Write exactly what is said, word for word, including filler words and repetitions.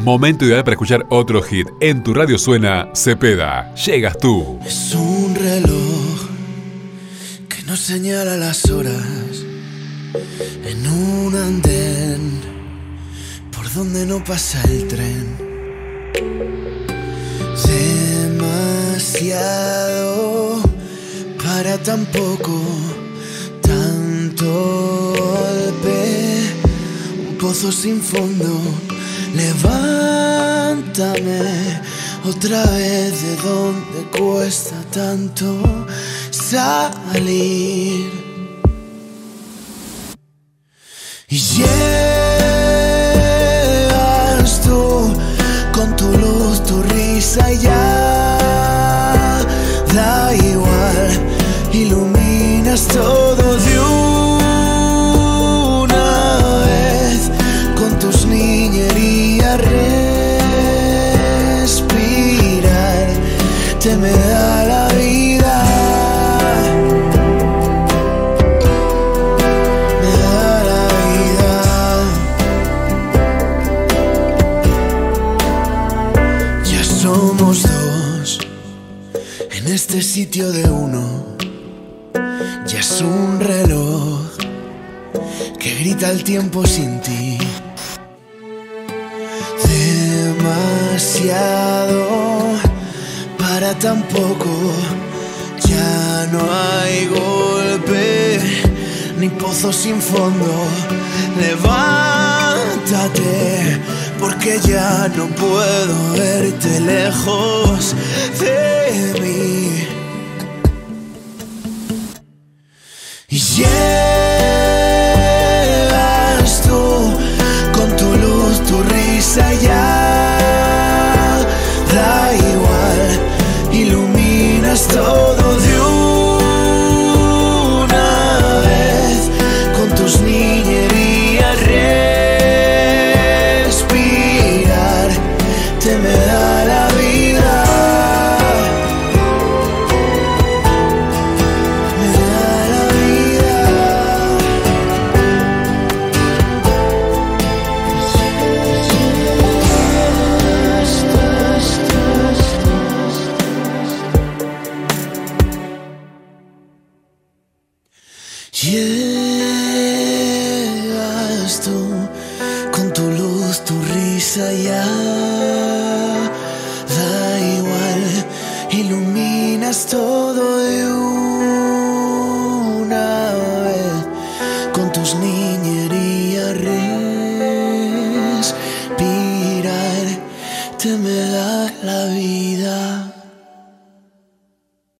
Momento ideal para escuchar otro hit. En tu radio suena Cepeda. Llegas tú. Es un reloj que nos señala las horas en un andén por donde no pasa el tren. Demasiado para tan poco, tanto golpe, un pozo sin fondo. Levántame otra vez de donde cuesta tanto salir. Y llegas tú con tu luz, tu risa y ya da igual, iluminas todo de una vez con tus niñerías. Respirar te me da la vida, me da la vida. Ya somos dos en este sitio de uno. Ya es un reloj que grita el tiempo sin ti. Demasiado para tan poco, ya no hay golpe ni pozo sin fondo. Levántate porque ya no puedo verte lejos de mí. Y llegas tú con tu luz, tu risa y ya da igual, iluminas todo de una vez con tus niñerías. Respirar te me da la vida, me da la vida. Llegas tú con tu luz, tu risa, ya da igual, iluminas todo de una vez con tus niñerías. Respirar te me da la vida.